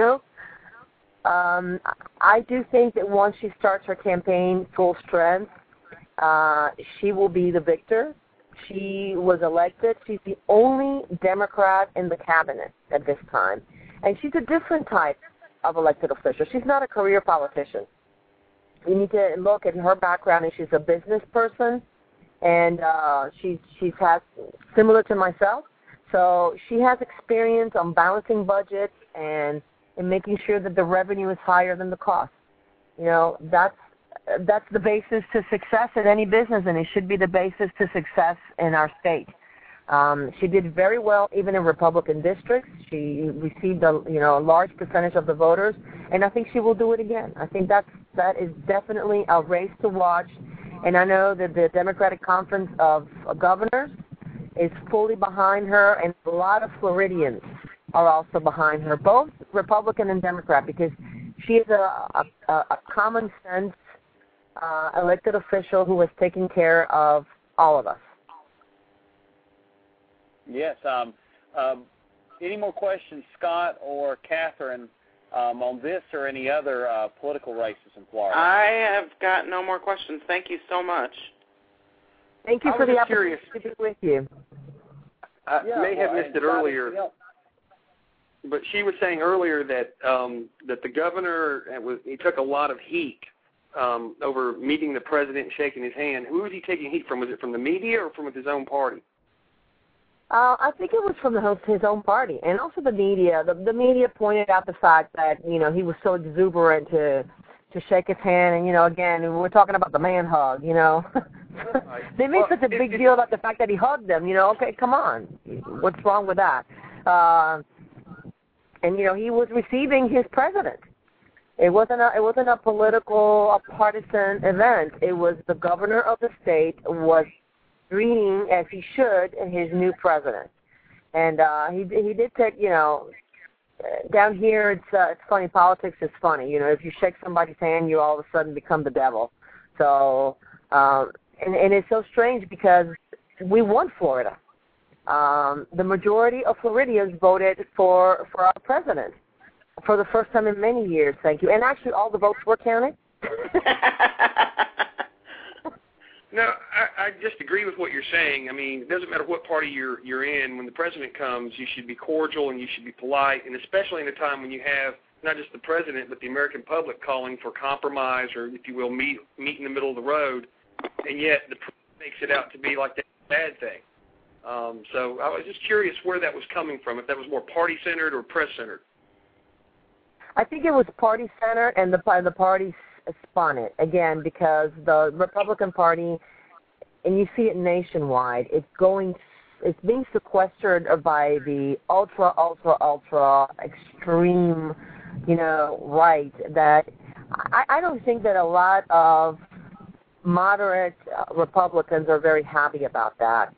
I do think that once she starts her campaign full strength, she will be the victor. She was elected. She's the only Democrat in the cabinet at this time. And she's a different type of elected official. She's not a career politician. You need to look at her background, and she's a business person, and she's had, similar to myself, so she has experience on balancing budgets and making sure that the revenue is higher than the cost. That's the basis to success in any business, and it should be the basis to success in our state. She did very well even in Republican districts. She received a large percentage of the voters, and I think she will do it again. I think that is definitely a race to watch, and I know that the Democratic Conference of Governors is fully behind her, and a lot of Floridians are also behind her, both Republican and Democrat, because she is a common sense elected official who has taken care of all of us. Yes. Any more questions, Scott or Catherine, on this or any other political races in Florida? I have got no more questions. Thank you so much. Thank you for the opportunity to be with you. I may have missed it earlier. But she was saying earlier that that the governor he took a lot of heat over meeting the president and shaking his hand. Who was he taking heat from? Was it from the media or from his own party? I think it was from his own party, and also the media. The media pointed out the fact that he was so exuberant to shake his hand, and again we're talking about the man hug. They made such a big deal about the fact that he hugged them. Okay, come on, what's wrong with that? And he was receiving his president. It wasn't a political, a partisan event. It was the governor of the state was greeting, as he should, his new president. And he did take, down here it's funny. Politics is funny. If you shake somebody's hand, you all of a sudden become the devil. So and it's so strange because we won Florida. The majority of Floridians voted for our president for the first time in many years. Thank you. And actually, all the votes were counted. No, I just agree with what you're saying. I mean, it doesn't matter what party you're in. When the president comes, you should be cordial and you should be polite, and especially in a time when you have not just the president but the American public calling for compromise or, if you will, meet in the middle of the road, and yet the press makes it out to be like that bad thing. So I was just curious where that was coming from, if that was more party-centered or press-centered. I think it was party-centered, and the party spun it, again, because the Republican Party, and you see it nationwide, it's being sequestered by the ultra extreme, right, that I don't think that a lot of moderate Republicans are very happy about that.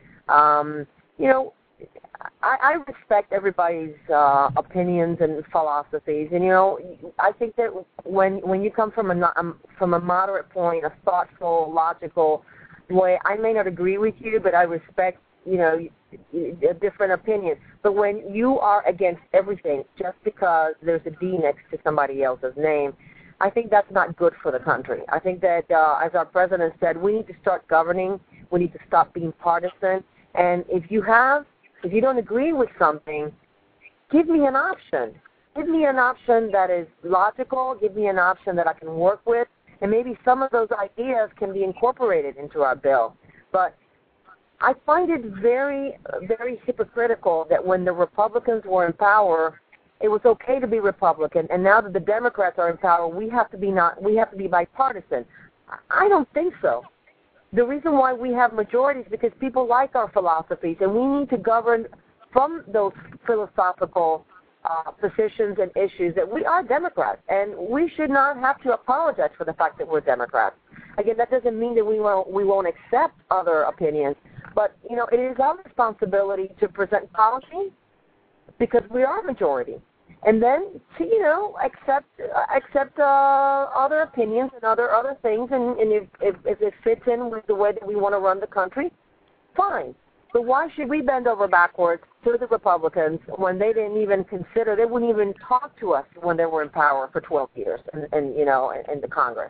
I respect everybody's opinions and philosophies, and I think that when you come from a moderate point, a thoughtful, logical way, I may not agree with you, but I respect a different opinion. But when you are against everything just because there's a D next to somebody else's name, I think that's not good for the country. I think that, as our president said, we need to start governing. We need to stop being partisan. And if you don't agree with something, give me an option. Give me an option that is logical. Give me an option that I can work with. And maybe some of those ideas can be incorporated into our bill. But I find it very, very hypocritical that when the Republicans were in power, it was okay to be Republican, and now that the Democrats are in power, we have to be bipartisan. I don't think so. The reason why we have majorities is because people like our philosophies, and we need to govern from those philosophical positions and issues that we are Democrats, and we should not have to apologize for the fact that we're Democrats. Again, that doesn't mean that we won't accept other opinions, but it is our responsibility to present policy because we are majority. And then to accept other opinions and other things, and if it fits in with the way that we want to run the country, fine. But why should we bend over backwards to the Republicans when they didn't even consider? They wouldn't even talk to us when they were in power for 12 years, and in the Congress.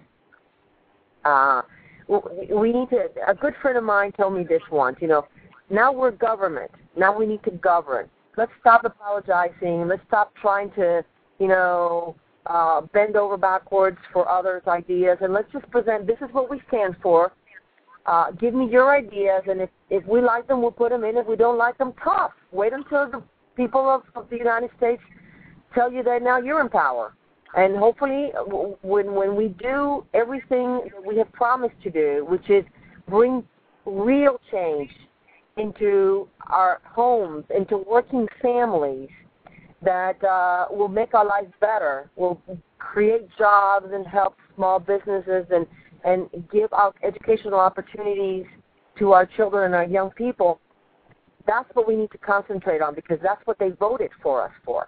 We need to. A good friend of mine told me this once. Now we're government. Now we need to govern. Let's stop apologizing. Let's stop trying to, bend over backwards for others' ideas, and let's just present, this is what we stand for. Give me your ideas, and if we like them, we'll put them in. If we don't like them, tough. Wait until the people of the United States tell you that now you're in power. And hopefully when we do everything that we have promised to do, which is bring real change into our homes, into working families, that will make our lives better, will create jobs and help small businesses and give out educational opportunities to our children and our young people, that's what we need to concentrate on because that's what they voted for us for.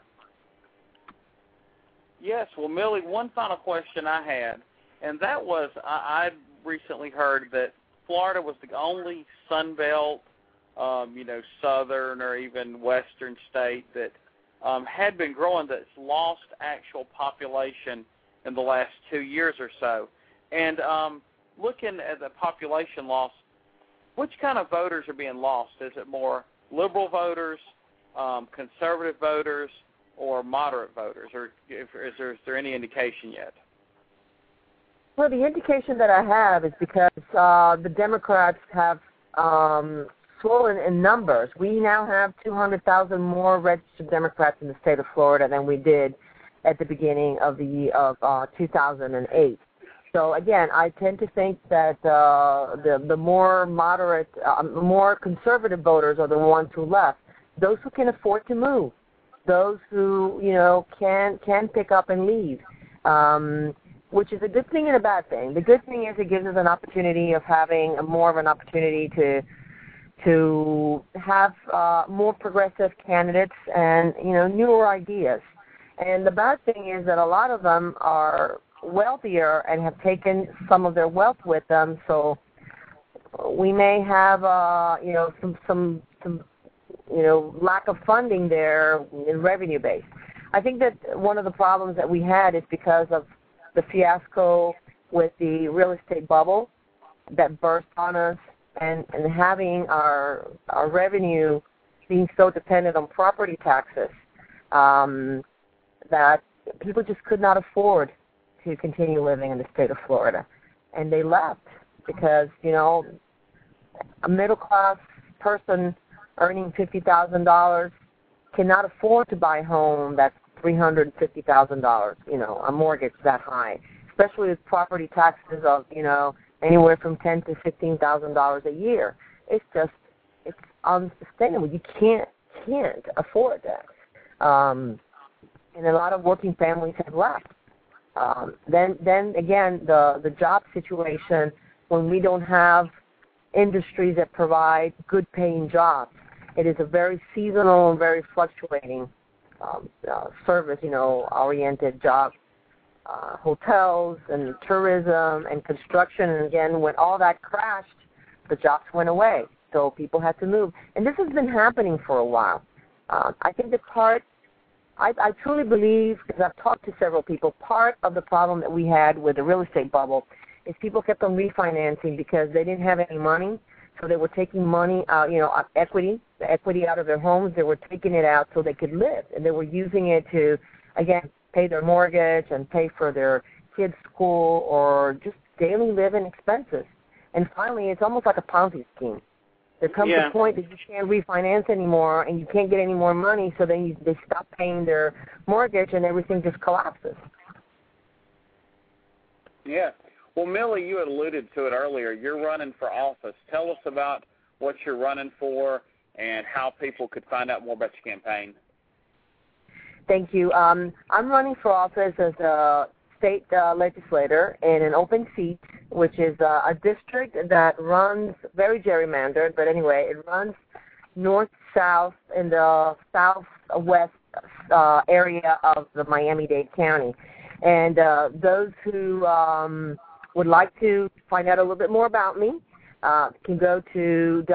Yes. Well, Millie, one final question I had, and that was I recently heard that Florida was the only Sun Belt, southern or even western state that had been growing that's lost actual population in the last 2 years or so. And looking at the population loss, which kind of voters are being lost? Is it more liberal voters, conservative voters, or moderate voters, or is there any indication yet? Well, the indication that I have is because the Democrats have swollen in numbers. We now have 200,000 more registered Democrats in the state of Florida than we did at the beginning of the year of 2008. So again, I tend to think that the more moderate, more conservative voters are the ones who left. Those who can afford to move, those who can pick up and leave, which is a good thing and a bad thing. The good thing is it gives us an opportunity of having more of an opportunity to have more progressive candidates and newer ideas. And the bad thing is that a lot of them are wealthier and have taken some of their wealth with them. So we may have some lack of funding there in revenue base. I think that one of the problems that we had is because of the fiasco with the real estate bubble that burst on us, and having our revenue being so dependent on property taxes that people just could not afford to continue living in the state of Florida. And they left because, a middle-class person earning $50,000 cannot afford to buy a home that's $350,000, a mortgage that high, especially with property taxes of, anywhere from $10,000 to $15,000 a year. It's unsustainable. You can't afford that. And a lot of working families have left. Then again, the job situation, when we don't have industries that provide good paying jobs, it is a very seasonal and very fluctuating service, oriented job. Hotels and tourism and construction, and again, when all that crashed, the jobs went away, so people had to move. And this has been happening for a while. I think the I truly believe, because I've talked to several people, part of the problem that we had with the real estate bubble is people kept on refinancing because they didn't have any money, so they were taking money out, the equity out of their homes. They were taking it out so they could live, and they were using it to, again, pay their mortgage and pay for their kids' school or just daily living expenses. And finally, it's almost like a Ponzi scheme. There comes a point that you can't refinance anymore and you can't get any more money, so then they stop paying their mortgage and everything just collapses. Yeah. Well, Millie, you had alluded to it earlier. You're running for office. Tell us about what you're running for and how people could find out more about your campaign. Thank you. I'm running for office as a state legislator in an open seat, which is a district that runs very gerrymandered, but anyway, it runs north-south in the southwest area of the Miami-Dade County. And those who would like to find out a little bit more about me can go to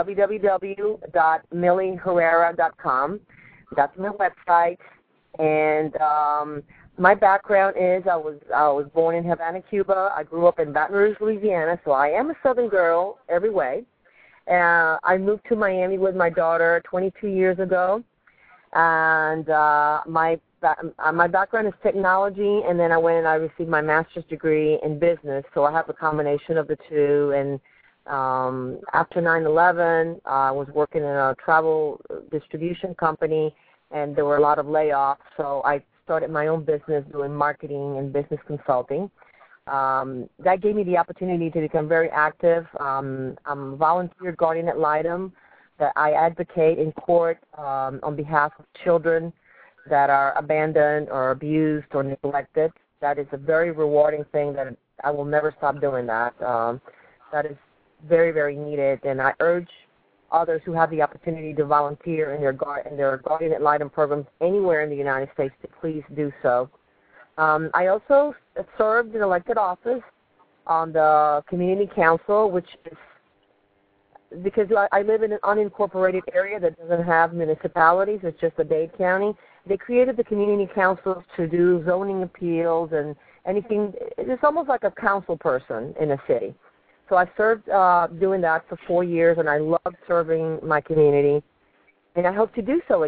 www.millieherrera.com. That's my website. And my background is I was born in Havana, Cuba. I grew up in Baton Rouge, Louisiana, so I am a Southern girl every way. I moved to Miami with my daughter 22 years ago, and my background is technology, and then I went and I received my master's degree in business, so I have a combination of the two. And after 9/11, I was working in a travel distribution company, and there were a lot of layoffs, so I started my own business doing marketing and business consulting. That gave me the opportunity to become very active. I'm a volunteer guardian ad litem that I advocate in court on behalf of children that are abandoned or abused or neglected. That is a very rewarding thing that I will never stop doing that. That is very, very needed, and I urge others who have the opportunity to volunteer in their guardian ad litem programs anywhere in the United States to please do so. I also served in elected office on the community council, which is because I live in an unincorporated area that doesn't have municipalities. It's just a Dade County. They created the community councils to do zoning appeals and anything. It's almost like a council person in a city. So I served doing that for 4 years, and I loved serving my community, and I hope to do so again.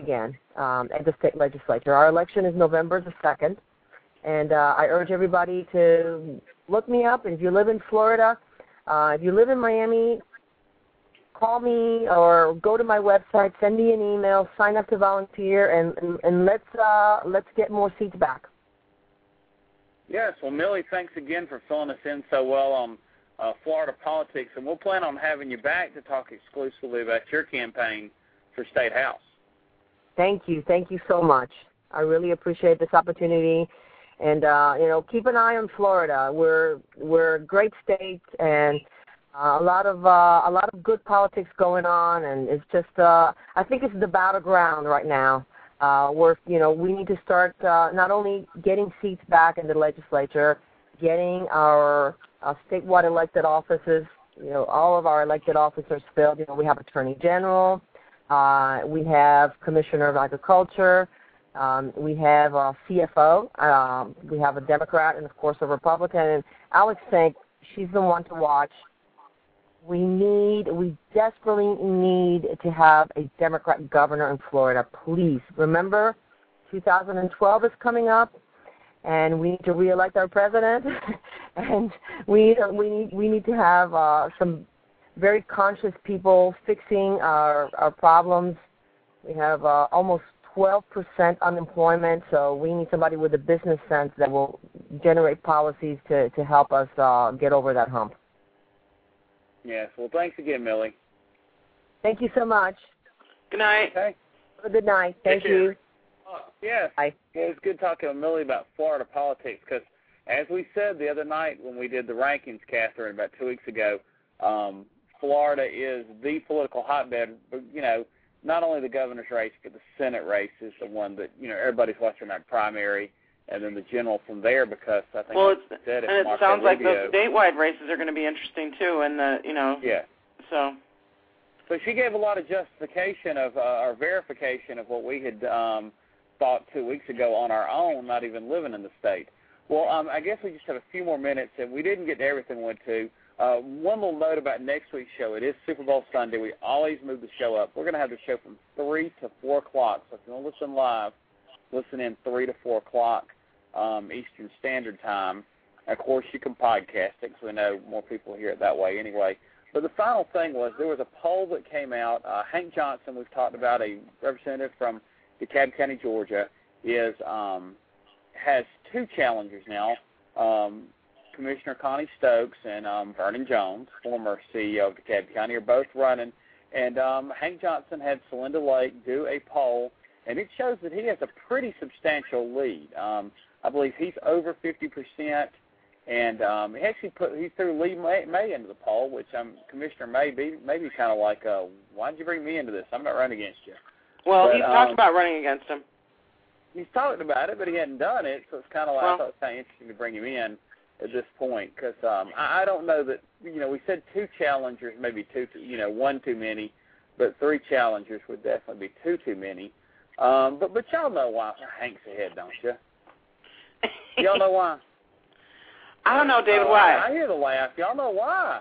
at the state legislature. Our election is November the 2nd, and I urge everybody to look me up. And if you live in Florida, if you live in Miami, call me or go to my website, send me an email, sign up to volunteer, and let's get more seats back. Yes, well, Millie, thanks again for filling us in so well on Florida politics, and we'll plan on having you back to talk exclusively about your campaign for State House. Thank you so much. I really appreciate this opportunity, and keep an eye on Florida. We're a great state, and a lot of good politics going on, and it's just I think it's the battleground right now. Where we need to start not only getting seats back in the legislature, getting our statewide elected offices, all of our elected officers filled. We have Attorney General, we have Commissioner of Agriculture, we have a CFO, we have a Democrat, and of course a Republican. And Alex Fink, she's the one to watch. We desperately need to have a Democrat governor in Florida. Please remember, 2012 is coming up, and we need to reelect our president. And we need to have some very conscious people fixing our problems. We have almost 12% unemployment, so we need somebody with a business sense that will generate policies to help us get over that hump. Yes. Well, thanks again, Millie. Thank you so much. Good night. Okay. Good night. Thank you. Yes. Bye. Well, it's good talking to Millie about Florida politics because, as we said the other night when we did the rankings, Catherine, about 2 weeks ago, Florida is the political hotbed. But, not only the governor's race, but the Senate race is the one that, everybody's watching that primary. And then the general from there, because I think it sounds like those statewide races are going to be interesting too, and yeah. So she gave a lot of justification of or verification of what we had thought 2 weeks ago on our own, not even living in the state. Well, I guess we just have a few more minutes, and we didn't get to everything we went to. One little note about next week's show: it is Super Bowl Sunday. We always move the show up. We're going to have the show from 3 to 4 o'clock. So if you want to listen live, listen in 3 to 4 o'clock. Eastern Standard Time. Of course, you can podcast it, so we know more people hear it that way anyway. But the final thing was there was a poll that came out. Hank Johnson, we've talked about, a representative from DeKalb County, Georgia, has 2 challengers now. Commissioner Connie Stokes and Vernon Jones, former CEO of DeKalb County, are both running. And Hank Johnson had Celinda Lake do a poll, and it shows that he has a pretty substantial lead. I believe he's over 50%, and he threw Lee May into the poll, which Commissioner May be kind of like, why'd you bring me into this? I'm not running against you. Well, he's talked about running against him. He's talked about it, but he hadn't done it, so it's kind of like, I thought it was kind of interesting to bring him in at this point, because I don't know that, we said 2 challengers, maybe 2, 1 too many, but 3 challengers would definitely be too many. But y'all know why Hank's ahead, don't you? Y'all know why? I don't know, David, why? I hear the laugh. Y'all know why?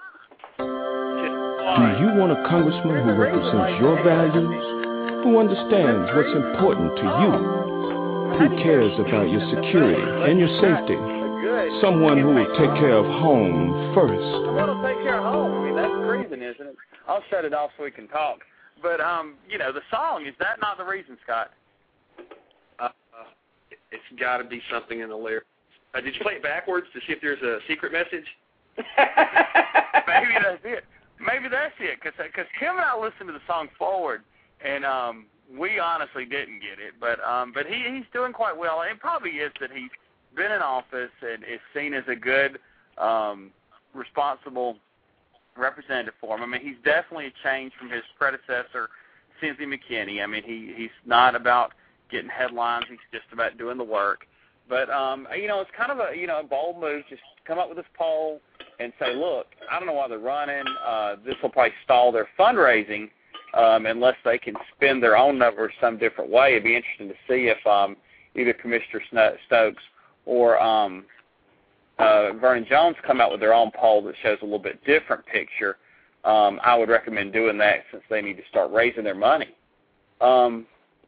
Do you want a congressman who represents your values, who understands what's important to you, who cares about your security and your safety, someone who will take care of home first? Someone will take care of home. I mean, that's treason, isn't it? I'll shut it off so we can talk. But, the song, is that not the reason, Scott? It's got to be something in the lyrics. Did you play it backwards to see if there's a secret message? Maybe that's it. Maybe that's it, because Kim and I listened to the song forward, and we honestly didn't get it. But he's doing quite well. It probably is that he's been in office and is seen as a good, responsible representative for him. I mean, he's definitely a change from his predecessor, Cynthia McKinney. I mean, he's not about getting headlines. He's just about doing the work. But, it's kind of a bold move. Just come up with this poll and say, look, I don't know why they're running. This will probably stall their fundraising unless they can spend their own numbers some different way. It'd be interesting to see if either Commissioner Stokes or Vernon Jones come out with their own poll that shows a little bit different picture. I would recommend doing that since they need to start raising their money.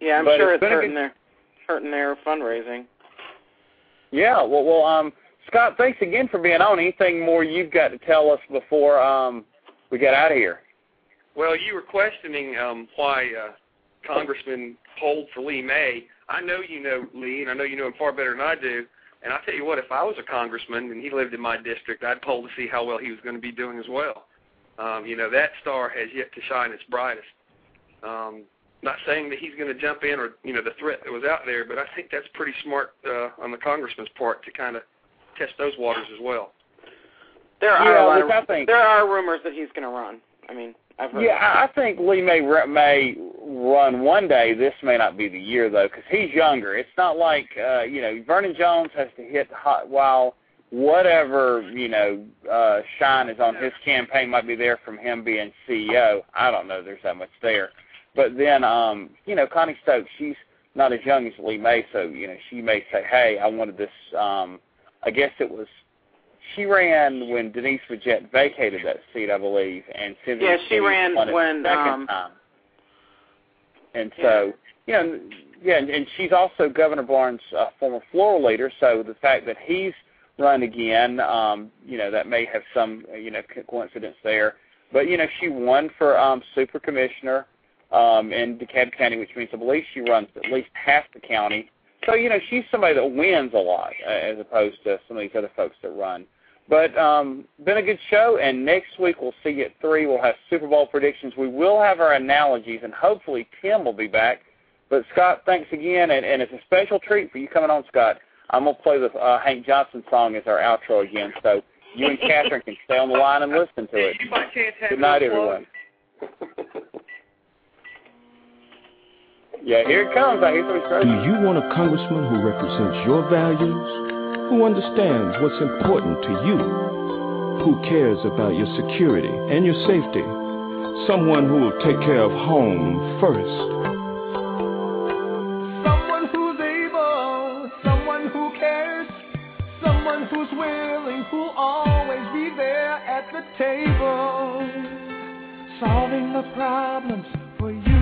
Yeah, I'm sure it's hurting their fundraising. Yeah, well, Scott, thanks again for being on. Anything more you've got to tell us before we get out of here? Well, you were questioning why Congressman polled for Lee May. I know you know Lee, and I know you know him far better than I do. And I'll tell you what, if I was a congressman and he lived in my district, I'd poll to see how well he was going to be doing as well. That star has yet to shine its brightest. Not saying that he's going to jump in or, the threat that was out there, but I think that's pretty smart on the congressman's part to kind of test those waters as well. There are rumors that he's going to run. I mean, I've heard. Yeah, I think Lee may run one day. This may not be the year, though, because he's younger. It's not like, Vernon Jones has to hit hot while whatever, shine is on his campaign might be there from him being CEO. I don't know there's that much there. But then, Connie Stokes, she's not as young as Lee May, so, she may say, hey, I wanted this, I guess it was, she ran when Denise Fajette vacated that seat, I believe, and Cynthia she ran when, second time. And so, and she's also Governor Barnes' former floor leader, so the fact that he's run again, that may have some, coincidence there. But, she won for super commissioner in DeKalb County, which means I believe she runs at least half the county. So, she's somebody that wins a lot as opposed to some of these other folks that run. But been a good show, and next week we'll see you at 3. We'll have Super Bowl predictions. We will have our analogies, and hopefully Tim will be back. But, Scott, thanks again, and it's a special treat for you coming on, Scott. I'm going to play the Hank Johnson song as our outro again, so you and Catherine can stay on the line and listen to it. Good night, everyone. Yeah, here it comes. I hear somebody screaming. Do you want a congressman who represents your values, who understands what's important to you, who cares about your security and your safety, someone who will take care of home first? Someone who's able, someone who cares, someone who's willing, who'll always be there at the table, solving the problems for you.